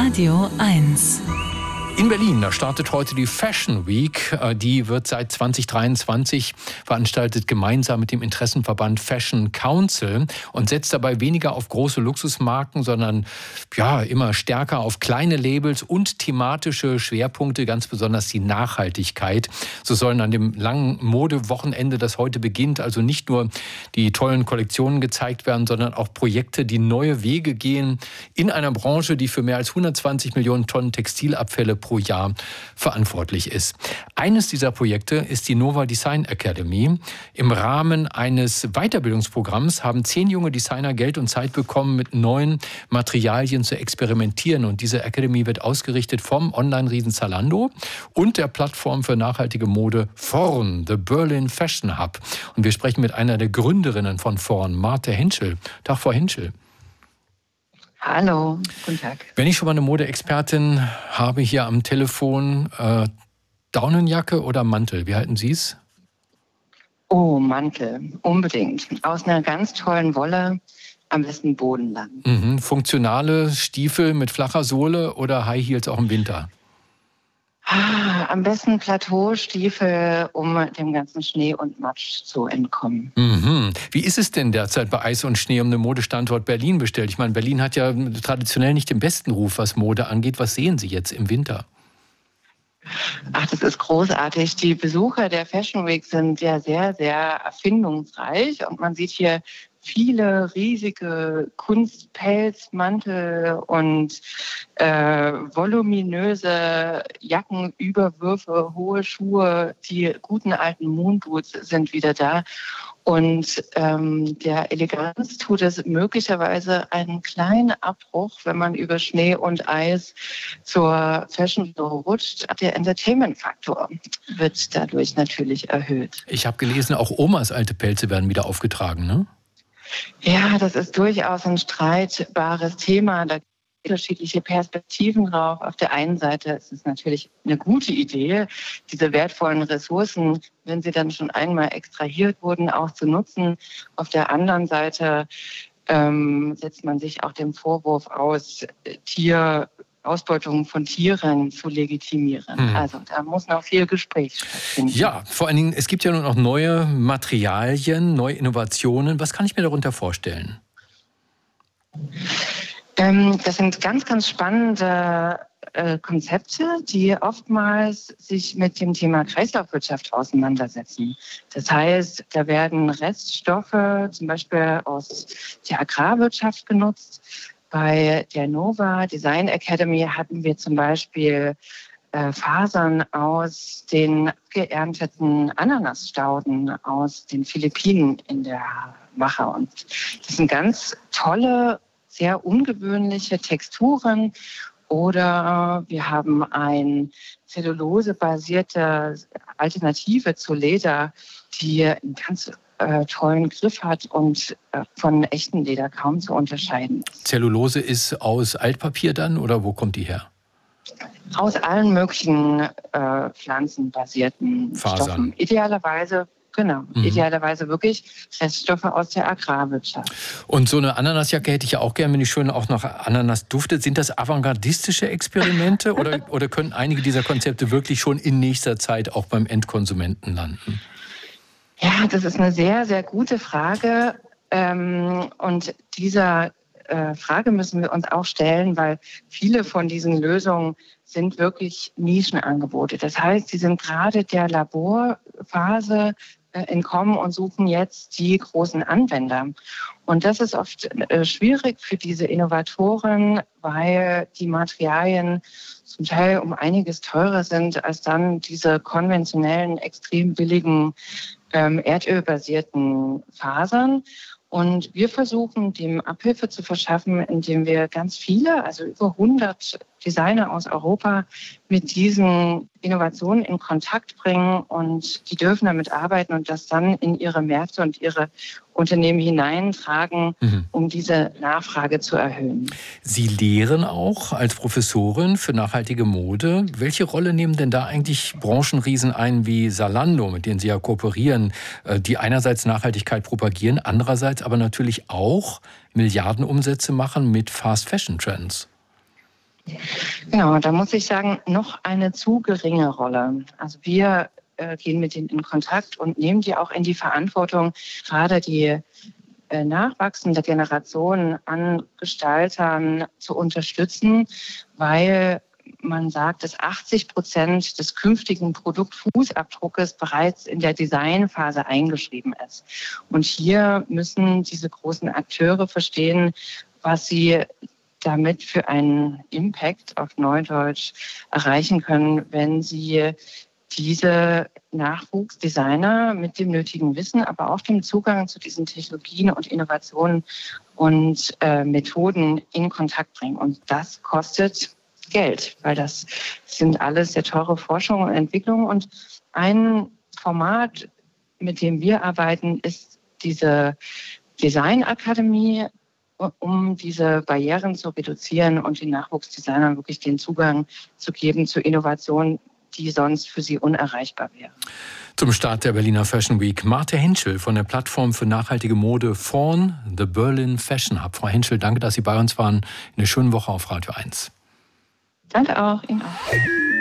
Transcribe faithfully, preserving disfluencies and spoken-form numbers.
Radio eins. In Berlin, da startet heute die Fashion Week. Die wird seit zwanzig dreiundzwanzig veranstaltet, gemeinsam mit dem Interessenverband Fashion Council und setzt dabei weniger auf große Luxusmarken, sondern ja, immer stärker auf kleine Labels und thematische Schwerpunkte, ganz besonders die Nachhaltigkeit. So sollen an dem langen Modewochenende, das heute beginnt, also nicht nur die tollen Kollektionen gezeigt werden, sondern auch Projekte, die neue Wege gehen in einer Branche, die für mehr als hundertzwanzig Millionen Tonnen Textilabfälle pro Jahr verantwortlich ist. Eines dieser Projekte ist die Nova Design Academy. Im Rahmen eines Weiterbildungsprogramms haben zehn junge Designer Geld und Zeit bekommen, mit neuen Materialien zu experimentieren. Und diese Academy wird ausgerichtet vom Online-Riesen Zalando und der Plattform für nachhaltige Mode Forn, The Berlin Fashion Hub. Und wir sprechen mit einer der Gründerinnen von Forn, Marthe Henschel. Tag, Frau Henschel. Hallo, guten Tag. Wenn ich schon mal eine Modeexpertin habe hier am Telefon, äh, Daunenjacke oder Mantel, wie halten Sie es? Oh, Mantel, unbedingt. Aus einer ganz tollen Wolle, am besten bodenlang. Mhm. Funktionale Stiefel mit flacher Sohle oder High Heels auch im Winter? Ah, am besten Plateaustiefel, um dem ganzen Schnee und Matsch zu entkommen. Mhm. Wie ist es denn derzeit bei Eis und Schnee um den Modestandort Berlin bestellt? Ich meine, Berlin hat ja traditionell nicht den besten Ruf, was Mode angeht. Was sehen Sie jetzt im Winter? Ach, das ist großartig. Die Besucher der Fashion Week sind ja sehr, sehr erfindungsreich. Und man sieht hier viele riesige Kunstpelzmantel und äh, voluminöse Jackenüberwürfe, hohe Schuhe. Die guten alten Moonboots sind wieder da. Und ähm, der Eleganz tut es möglicherweise einen kleinen Abbruch, wenn man über Schnee und Eis zur Fashion Show rutscht. Der Entertainment-Faktor wird dadurch natürlich erhöht. Ich habe gelesen, auch Omas alte Pelze werden wieder aufgetragen, ne? Ja, das ist durchaus ein streitbares Thema. Da gibt es unterschiedliche Perspektiven drauf. Auf der einen Seite ist es natürlich eine gute Idee, diese wertvollen Ressourcen, wenn sie dann schon einmal extrahiert wurden, auch zu nutzen. Auf der anderen Seite ähm, setzt man sich auch dem Vorwurf aus, Tier Ausbeutung von Tieren zu legitimieren. Hm. Also da muss noch viel Gespräch stattfinden. Ja, vor allen Dingen, es gibt ja nun auch neue Materialien, neue Innovationen. Was kann ich mir darunter vorstellen? Ähm, das sind ganz, ganz spannende äh, Konzepte, die oftmals sich mit dem Thema Kreislaufwirtschaft auseinandersetzen. Das heißt, da werden Reststoffe zum Beispiel aus der Agrarwirtschaft genutzt. Bei der Nova Design Academy hatten wir zum Beispiel äh, Fasern aus den geernteten Ananasstauden aus den Philippinen in der Mache. Und das sind ganz tolle, sehr ungewöhnliche Texturen. Oder wir haben eine zellulosebasierte Alternative zu Leder, die einen ganz äh, tollen Griff hat und äh, von echtem Leder kaum zu unterscheiden ist. Zellulose ist aus Altpapier dann oder wo kommt die her? Aus allen möglichen äh, pflanzenbasierten Fasern. Stoffen. Idealerweise Genau, mhm. idealerweise wirklich Reststoffe aus der Agrarwirtschaft. Und so eine Ananasjacke hätte ich ja auch gern, wenn die schön auch nach Ananas duftet. Sind das avantgardistische Experimente oder, oder können einige dieser Konzepte wirklich schon in nächster Zeit auch beim Endkonsumenten landen? Ja, das ist eine sehr, sehr gute Frage. Ähm, und dieser äh, Frage müssen wir uns auch stellen, weil viele von diesen Lösungen sind wirklich Nischenangebote. Das heißt, sie sind gerade der Laborphase entkommen und suchen jetzt die großen Anwender. Und das ist oft äh, schwierig für diese Innovatoren, weil die Materialien zum Teil um einiges teurer sind als dann diese konventionellen, extrem billigen, ähm, erdölbasierten Fasern. Und wir versuchen, dem Abhilfe zu verschaffen, indem wir ganz viele, also über hundert Designer aus Europa mit diesen Innovationen in Kontakt bringen. Und die dürfen damit arbeiten und das dann in ihre Märkte und ihre Unternehmen hineintragen, mhm. um diese Nachfrage zu erhöhen. Sie lehren auch als Professorin für nachhaltige Mode. Welche Rolle nehmen denn da eigentlich Branchenriesen ein wie Zalando, mit denen Sie ja kooperieren, die einerseits Nachhaltigkeit propagieren, andererseits aber natürlich auch Milliardenumsätze machen mit Fast-Fashion-Trends? Genau, da muss ich sagen, noch eine zu geringe Rolle. Also wir äh, gehen mit denen in Kontakt und nehmen die auch in die Verantwortung, gerade die äh, nachwachsende Generation an Gestaltern zu unterstützen, weil man sagt, dass achtzig Prozent des künftigen Produktfußabdruckes bereits in der Designphase eingeschrieben ist. Und hier müssen diese großen Akteure verstehen, was sie damit für einen Impact auf Neudeutsch erreichen können, wenn sie diese Nachwuchsdesigner mit dem nötigen Wissen, aber auch dem Zugang zu diesen Technologien und Innovationen und äh, Methoden in Kontakt bringen. Und das kostet Geld, weil das sind alles sehr teure Forschung und Entwicklung. Und ein Format, mit dem wir arbeiten, ist diese Designakademie, um diese Barrieren zu reduzieren und den Nachwuchsdesignern wirklich den Zugang zu geben zu Innovationen, die sonst für sie unerreichbar wären. Zum Start der Berliner Fashion Week Marte Henschel von der Plattform für nachhaltige Mode Fawn, The Berlin Fashion Hub. Frau Henschel, danke, dass Sie bei uns waren. Eine schöne Woche auf Radio eins. Danke auch, Ihnen auch.